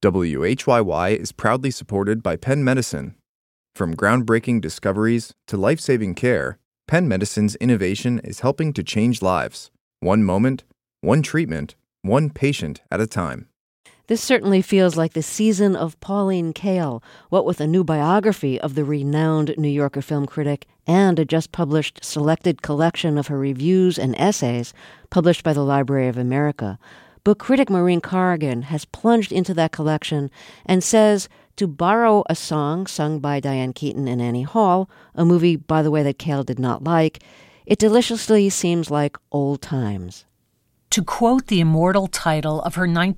WHYY is proudly supported by Penn Medicine. From groundbreaking discoveries to life-saving care, Penn Medicine's innovation is helping to change lives. One moment, one treatment, one patient at a time. This certainly feels like the season of Pauline Kael, what with a new biography of the renowned New Yorker film critic and a just-published selected collection of her reviews and essays published by the Library of America. Book critic Maureen Corrigan has plunged into that collection and says, to borrow a song sung by Diane Keaton and Annie Hall, a movie, by the way, that Kael did not like, it deliciously seems like old times. To quote the immortal title of her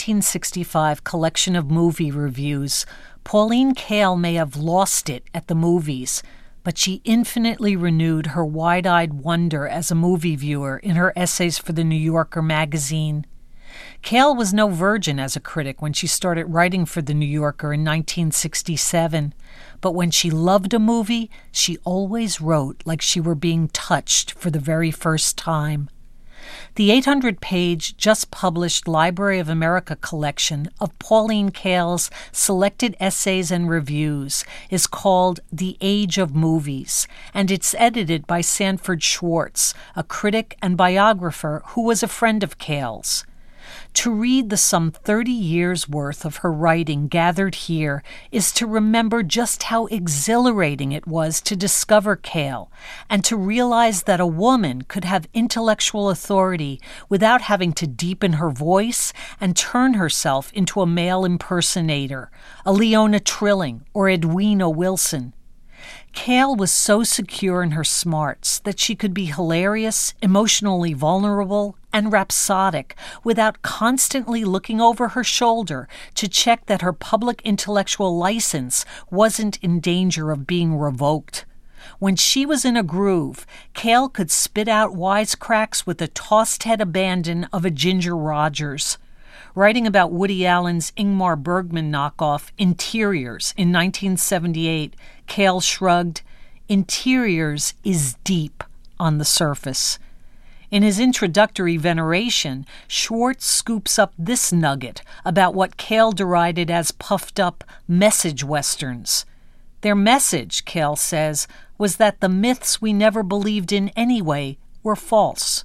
1965 collection of movie reviews, Pauline Kael may have lost it at the movies, but she infinitely renewed her wide-eyed wonder as a movie viewer in her essays for the New Yorker magazine. Kael was no virgin as a critic when she started writing for the New Yorker in 1967, but when she loved a movie, she always wrote like she were being touched for the very first time. The 800-page, just-published Library of America collection of Pauline Kael's selected essays and reviews is called The Age of Movies, and it's edited by Sanford Schwartz, a critic and biographer who was a friend of Kael's. To read the some 30 years' worth of her writing gathered here is to remember just how exhilarating it was to discover Kael and to realize that a woman could have intellectual authority without having to deepen her voice and turn herself into a male impersonator, a Leona Trilling or Edwina Wilson. Kael was so secure in her smarts that she could be hilarious, emotionally vulnerable, and rhapsodic without constantly looking over her shoulder to check that her public intellectual license wasn't in danger of being revoked. When she was in a groove, Kael could spit out wisecracks with the tossed-head abandon of a Ginger Rogers. Writing about Woody Allen's Ingmar Bergman knockoff Interiors in 1978, Kael shrugged, "Interiors is deep on the surface." In his introductory veneration, Schwartz scoops up this nugget about what Kael derided as puffed-up message westerns. Their message, Kael says, was that the myths we never believed in anyway were false.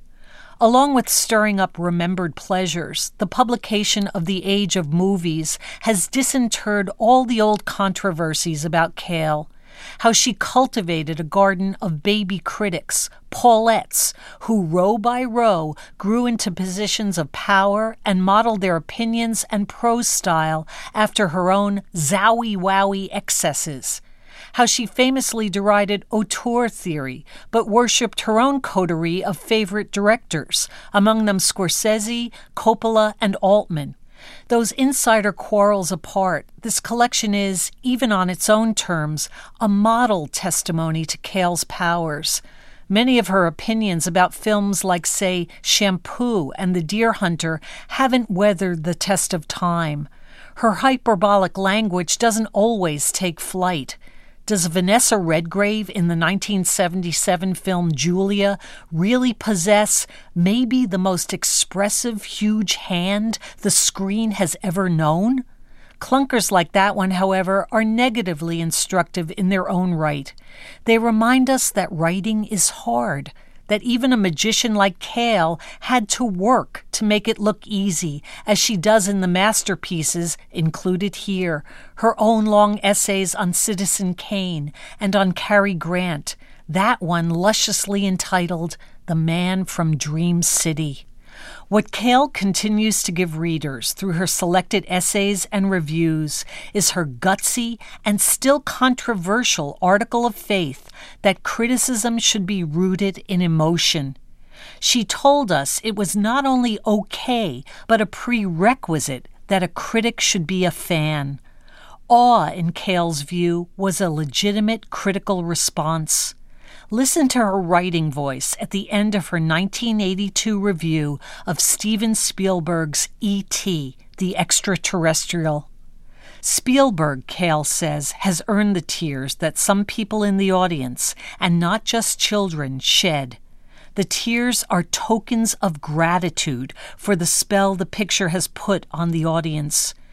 Along with stirring up remembered pleasures, the publication of The Age of Movies has disinterred all the old controversies about Kael, how she cultivated a garden of baby critics, Paulettes, who row by row grew into positions of power and modeled their opinions and prose style after her own zowie-wowie excesses. How she famously derided auteur theory, but worshipped her own coterie of favorite directors, among them Scorsese, Coppola, and Altman. Those insider quarrels apart, this collection is, even on its own terms, a model testimony to Kael's powers. Many of her opinions about films like, say, Shampoo and The Deer Hunter haven't weathered the test of time. Her hyperbolic language doesn't always take flight. Does Vanessa Redgrave in the 1977 film Julia really possess maybe the most expressive huge hand the screen has ever known? Clunkers like that one, however, are negatively instructive in their own right. They remind us that writing is hard, that even a magician like Kael had to work to make it look easy, as she does in the masterpieces included here, her own long essays on Citizen Kane and on Cary Grant, that one lusciously entitled The Man from Dream City. What Kael continues to give readers through her selected essays and reviews is her gutsy and still controversial article of faith that criticism should be rooted in emotion. She told us it was not only okay, but a prerequisite that a critic should be a fan. Awe, in Kael's view, was a legitimate critical response. Listen to her writing voice at the end of her 1982 review of Steven Spielberg's E.T., the Extraterrestrial. Spielberg, Kael says, has earned the tears that some people in the audience, and not just children, shed. The tears are tokens of gratitude for the spell the picture has put on the audience.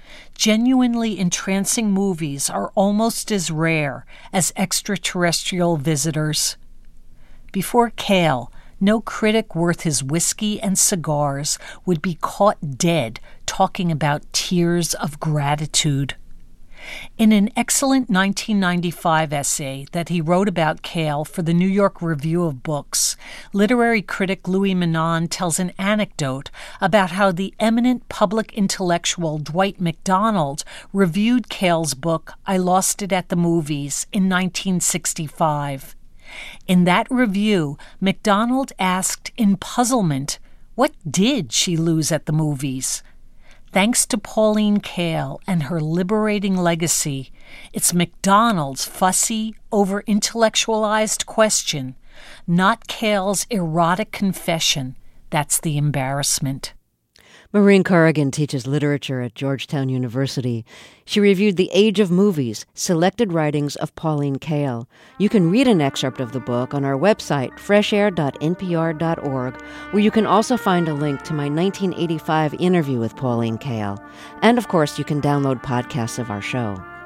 Genuinely entrancing movies are almost as rare as extraterrestrial visitors. Before Kael, no critic worth his whiskey and cigars would be caught dead talking about tears of gratitude. In an excellent 1995 essay that he wrote about Kael for the New York Review of Books, literary critic Louis Menand tells an anecdote about how the eminent public intellectual Dwight MacDonald reviewed Kael's book, I Lost It at the Movies, in 1965. In that review, MacDonald asked in puzzlement, what did she lose at the movies? Thanks to Pauline Kael and her liberating legacy, it's MacDonald's fussy, over-intellectualized question, not Kael's erotic confession, that's the embarrassment. Maureen Corrigan teaches literature at Georgetown University. She reviewed The Age of Movies, Selected Writings of Pauline Kael. You can read an excerpt of the book on our website, freshair.npr.org, where you can also find a link to my 1985 interview with Pauline Kael. And, of course, you can download podcasts of our show.